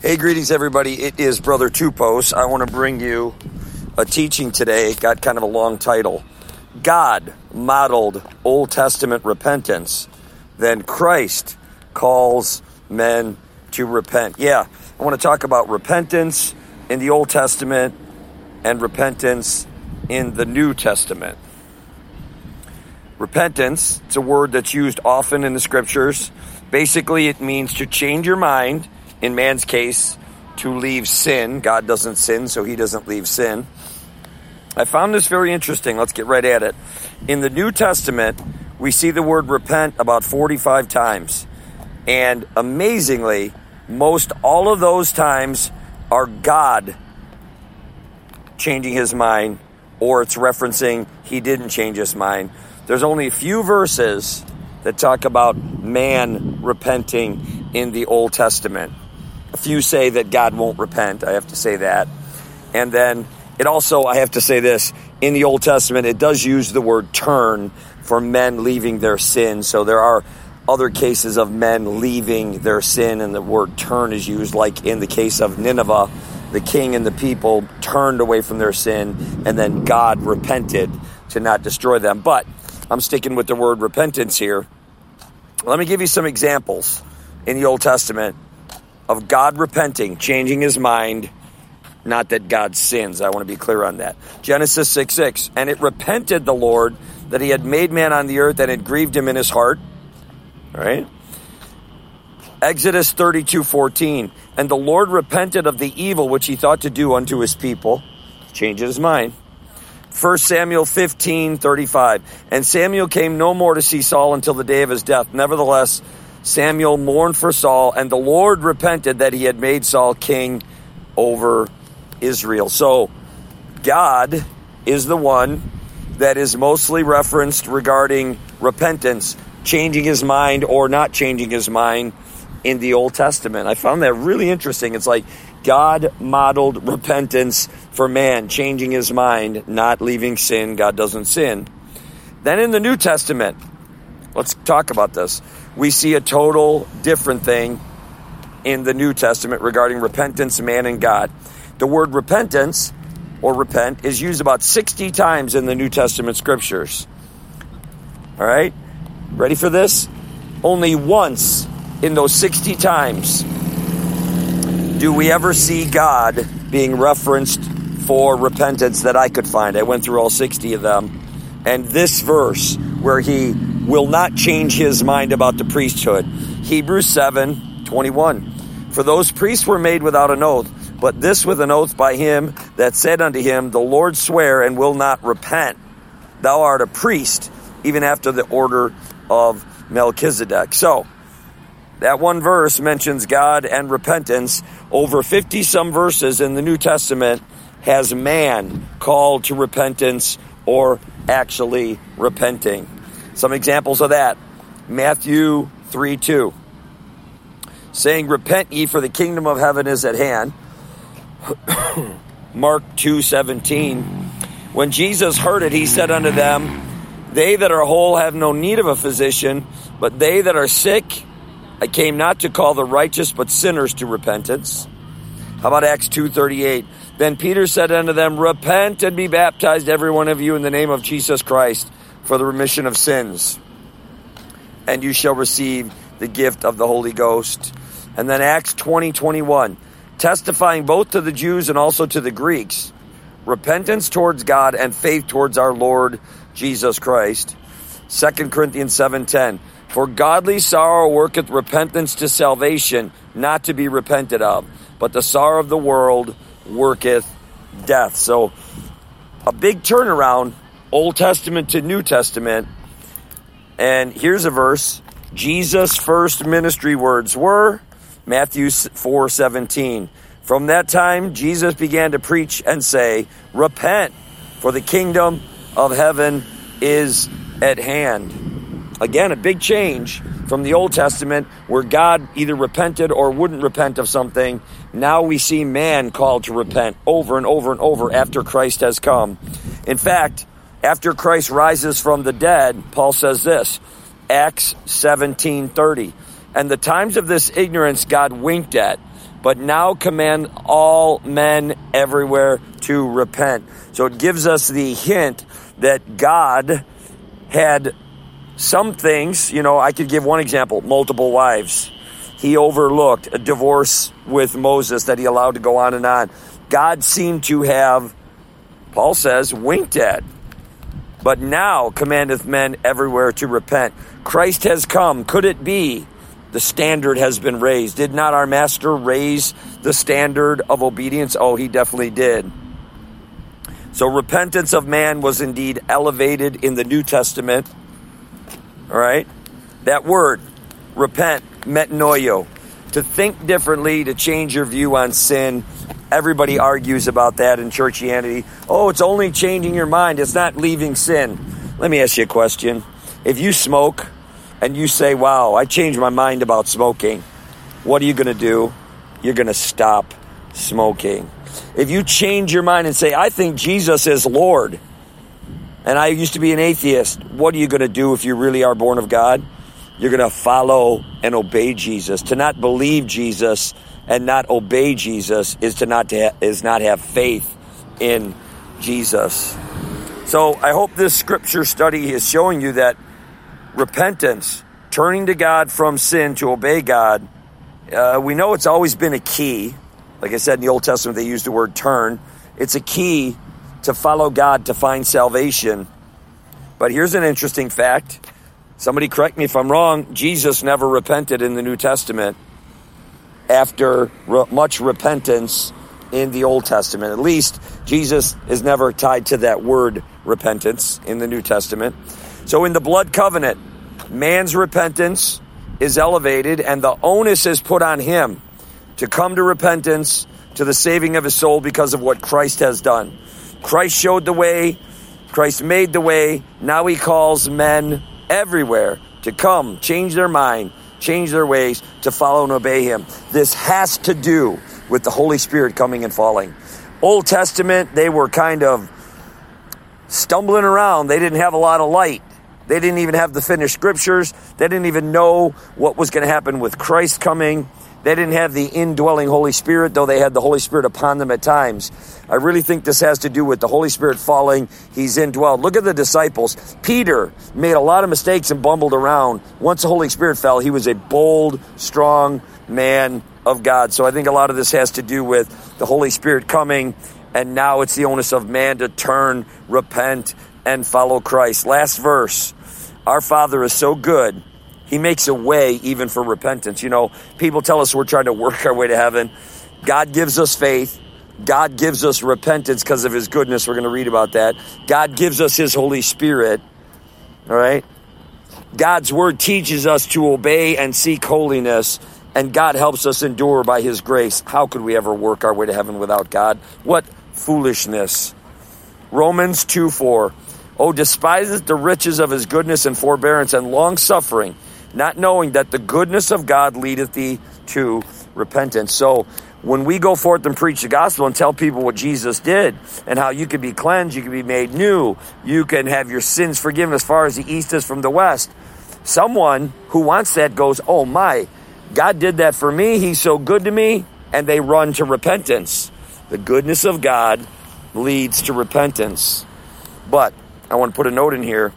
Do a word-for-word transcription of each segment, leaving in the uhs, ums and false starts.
Hey, greetings, everybody. It is Brother Tupos. I want to bring you a teaching today. It got kind of a long title. God modeled Old Testament repentance. Then Christ calls men to repent. Yeah, I want to talk about repentance in the Old Testament and repentance in the New Testament. Repentance, it's a word that's used often in the scriptures. Basically, it means to change your mind. In man's case, to leave sin. God doesn't sin, so he doesn't leave sin. I found this very interesting. Let's get right at it. In the New Testament, we see the word repent about forty-five times. And amazingly, most all of those times are God changing his mind, or it's referencing he didn't change his mind. There's only a few verses that talk about man repenting in the Old Testament. A few say that God won't repent. I have to say that. And then it also, I have to say this, in the Old Testament, it does use the word turn for men leaving their sin. So there are other cases of men leaving their sin, and the word turn is used, like in the case of Nineveh, the king and the people turned away from their sin, and then God repented to not destroy them. But I'm sticking with the word repentance here. Let me give you some examples in the Old Testament of God repenting, changing his mind, not that God sins. I want to be clear on that. Genesis six six, and it repented the Lord that he had made man on the earth, and it grieved him in his heart. All right. Exodus thirty-two fourteen, and the Lord repented of the evil which he thought to do unto his people. Changes his mind. First Samuel fifteen thirty-five, and Samuel came no more to see Saul until the day of his death. Nevertheless, Samuel mourned for Saul, and the Lord repented that he had made Saul king over Israel. So, God is the one that is mostly referenced regarding repentance, changing his mind or not changing his mind in the Old Testament. I found that really interesting. It's like God modeled repentance for man, changing his mind, not leaving sin. God doesn't sin. Then in the New Testament, let's talk about this. We see a total different thing in the New Testament regarding repentance, man and God. The word repentance or repent is used about sixty times in the New Testament scriptures. All right? Ready for this? Only once in those sixty times do we ever see God being referenced for repentance that I could find. I went through all sixty of them. And this verse where he will not change his mind about the priesthood. Hebrews seven twenty-one. For those priests were made without an oath, but this with an oath by him that said unto him, the Lord swear and will not repent. Thou art a priest, even after the order of Melchizedek. So, that one verse mentions God and repentance. Over fifty some verses in the New Testament has man called to repentance or actually repenting. Some examples of that. Matthew three two. Saying, repent ye, for the kingdom of heaven is at hand. Mark two seventeen. When Jesus heard it, he said unto them, they that are whole have no need of a physician, but they that are sick, I came not to call the righteous, but sinners to repentance. How about Acts two thirty-eight? Then Peter said unto them, repent and be baptized, every one of you, in the name of Jesus Christ, for the remission of sins, and you shall receive the gift of the Holy Ghost. And then Acts twenty twenty-one, testifying both to the Jews and also to the Greeks, repentance towards God and faith towards our Lord Jesus Christ. Second Corinthians seven ten, for godly sorrow worketh repentance to salvation, not to be repented of, but the sorrow of the world worketh death. So a big turnaround, Old Testament to New Testament. And here's a verse. Jesus' first ministry words were Matthew four seventeen. From that time, Jesus began to preach and say, repent, for the kingdom of heaven is at hand. Again, a big change from the Old Testament, where God either repented or wouldn't repent of something. Now we see man called to repent over and over and over after Christ has come. In fact, after Christ rises from the dead, Paul says this, Acts seventeen thirty. And the times of this ignorance God winked at, but now command all men everywhere to repent. So it gives us the hint that God had some things, you know, I could give one example, multiple wives. He overlooked a divorce with Moses that he allowed to go on and on. God seemed to have, Paul says, winked at. But now commandeth men everywhere to repent. Christ has come. Could it be the standard has been raised? Did not our master raise the standard of obedience? Oh, he definitely did. So repentance of man was indeed elevated in the New Testament. All right? That word, repent, metanoio, to think differently, to change your view on sin. Everybody argues about that in churchianity. Oh, it's only changing your mind. It's not leaving sin. Let me ask you a question. If you smoke and you say, wow, I changed my mind about smoking, what are you going to do? You're going to stop smoking. If you change your mind and say, I think Jesus is Lord, and I used to be an atheist, what are you going to do if you really are born of God? You're going to follow and obey Jesus. To not believe Jesus and not obey Jesus is to not to ha- is not have faith in Jesus. So I hope this scripture study is showing you that repentance, turning to God from sin to obey God, uh, we know it's always been a key. Like I said, in the Old Testament, they used the word turn. It's a key to follow God to find salvation. But here's an interesting fact. Somebody correct me if I'm wrong. Jesus never repented in the New Testament after re- much repentance in the Old Testament. At least Jesus is never tied to that word repentance in the New Testament. So in the blood covenant, man's repentance is elevated and the onus is put on him to come to repentance, to the saving of his soul because of what Christ has done. Christ showed the way. Christ made the way. Now he calls men everywhere to come, change their mind, change their ways, to follow and obey him. This has to do with the Holy Spirit coming and falling. Old Testament, they were kind of stumbling around. They didn't have a lot of light. They didn't even have the finished scriptures. They didn't even know what was going to happen with Christ coming. They didn't have the indwelling Holy Spirit, though they had the Holy Spirit upon them at times. I really think this has to do with the Holy Spirit falling. He's indwelled. Look at the disciples. Peter made a lot of mistakes and bumbled around. Once the Holy Spirit fell, he was a bold, strong man of God. So I think a lot of this has to do with the Holy Spirit coming, and now it's the onus of man to turn, repent, and follow Christ. Last verse. Our Father is so good. He makes a way even for repentance. You know, people tell us we're trying to work our way to heaven. God gives us faith. God gives us repentance because of his goodness. We're going to read about that. God gives us his Holy Spirit. All right? God's word teaches us to obey and seek holiness, and God helps us endure by his grace. How could we ever work our way to heaven without God? What foolishness. Romans two four. Oh, despiseth the riches of his goodness and forbearance and long-suffering, not knowing that the goodness of God leadeth thee to repentance. So when we go forth and preach the gospel and tell people what Jesus did and how you can be cleansed, you can be made new, you can have your sins forgiven as far as the east is from the west, someone who wants that goes, oh my, God did that for me, he's so good to me, and they run to repentance. The goodness of God leads to repentance. But I want to put a note in here.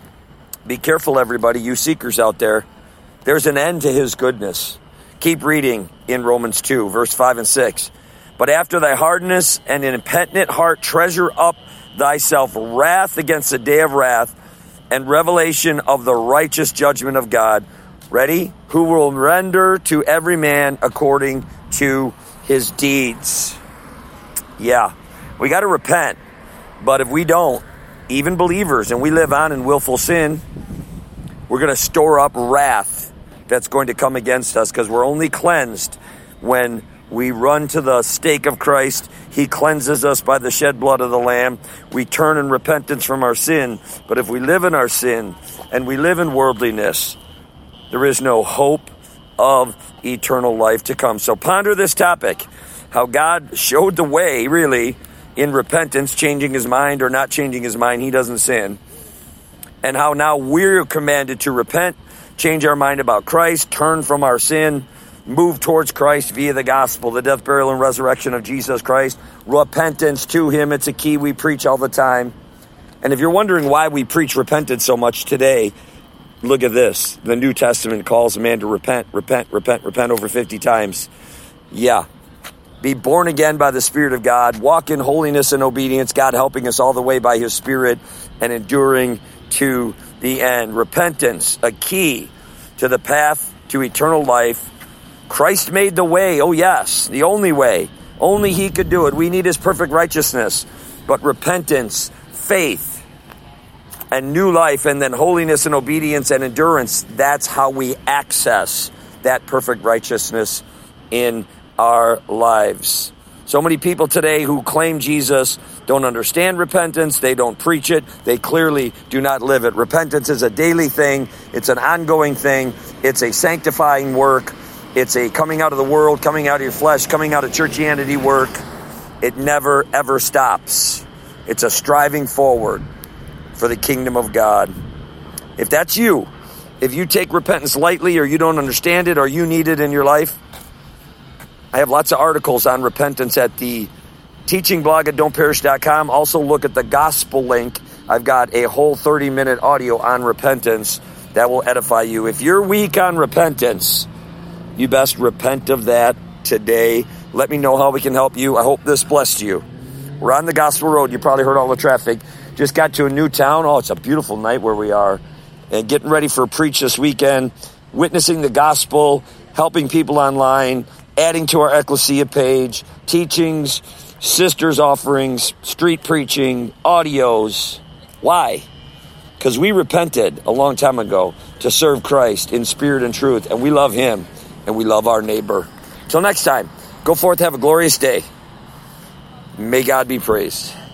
Be careful, everybody, you seekers out there. There's an end to his goodness. Keep reading in Romans two, verse five and six. But after thy hardness and an impenitent heart, treasure up thyself wrath against the day of wrath and revelation of the righteous judgment of God. Ready? Who will render to every man according to his deeds. Yeah, we got to repent. But if we don't, even believers, and we live on in willful sin, we're going to store up wrath that's going to come against us because we're only cleansed when we run to the stake of Christ. He cleanses us by the shed blood of the Lamb. We turn in repentance from our sin. But if we live in our sin and we live in worldliness, there is no hope of eternal life to come. So ponder this topic, how God showed the way, really, in repentance, changing his mind or not changing his mind, he doesn't sin. And how now we're commanded to repent, change our mind about Christ, turn from our sin, move towards Christ via the gospel, the death, burial, and resurrection of Jesus Christ. Repentance to him. It's a key we preach all the time. And if you're wondering why we preach repentance so much today, look at this. The New Testament calls a man to repent, repent, repent, repent over fifty times. Yeah. Be born again by the Spirit of God. Walk in holiness and obedience. God helping us all the way by his Spirit and enduring to the end. Repentance, a key to the path to eternal life. Christ made the way. Oh, yes, the only way. Only he could do it. We need his perfect righteousness. But repentance, faith, and new life, and then holiness and obedience and endurance, that's how we access that perfect righteousness in our lives. So many people today who claim Jesus don't understand repentance. They don't preach it. They clearly do not live it. Repentance is a daily thing. It's an ongoing thing. It's a sanctifying work. It's a coming out of the world, coming out of your flesh, coming out of churchianity work. It never, ever stops. It's a striving forward for the kingdom of God. If that's you, if you take repentance lightly or you don't understand it or you need it in your life, I have lots of articles on repentance at the teaching blog at don't perish dot com. Also look at the gospel link. I've got a whole thirty minute audio on repentance that will edify you. If you're weak on repentance, you best repent of that today. Let me know how we can help you. I hope this blessed you. We're on the gospel road. You probably heard all the traffic. Just got to a new town. Oh, it's a beautiful night where we are. And getting ready for a preach this weekend. Witnessing the gospel. Helping people online. Adding to our ecclesia page. Teachings. Sisters offerings. Street preaching. Audios. Why? Because we repented a long time ago to serve Christ in spirit and truth. And we love him. And we love our neighbor. Till next time, go forth, have a glorious day. May God be praised.